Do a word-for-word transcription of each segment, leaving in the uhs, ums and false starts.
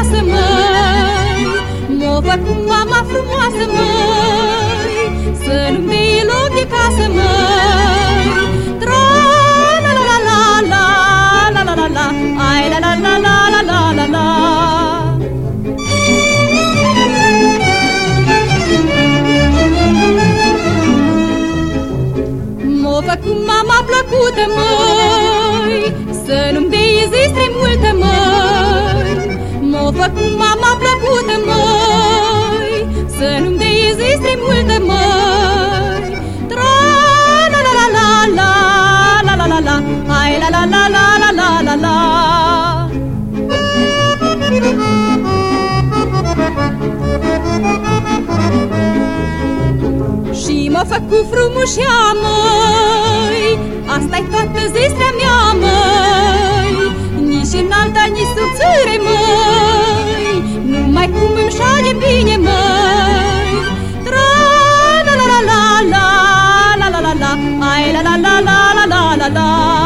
acasă, măi, m-o făcut mama frumoasă, măi, să nu-mi dei loc de casă, măi. Tra-la-la-la-la-la-la-la-la-la, ai la-la-la-la-la-la-la-la. M-o făcut mama plăcută, măi, să nu-mi dei zistre multe, măi. M-o făcut mama plăcută, măi, să nu-mi dei zistre multe, măi. Tra-la-la-la-la-la-la-la-la, hai la-la-la-la-la-la-la-la. Și m-a făcut frumușea, măi, asta-i toată zestrea mea, măi. Nici înalta, nici subțire, măi, numai cum îmi șade bine, măi. Tra-la-la-la-la-la-la-la-la-la, ai la-la-la-la-la-la-la-la.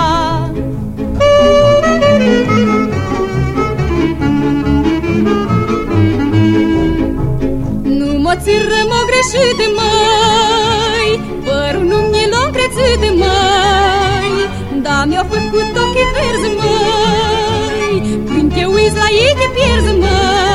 Nu mă țiră, mă greșit, măi, părul nu mi l-a încrețit, măi, dar mi-a făcut ochii verzi, măi, când te uiți la ei te pierzi, măi.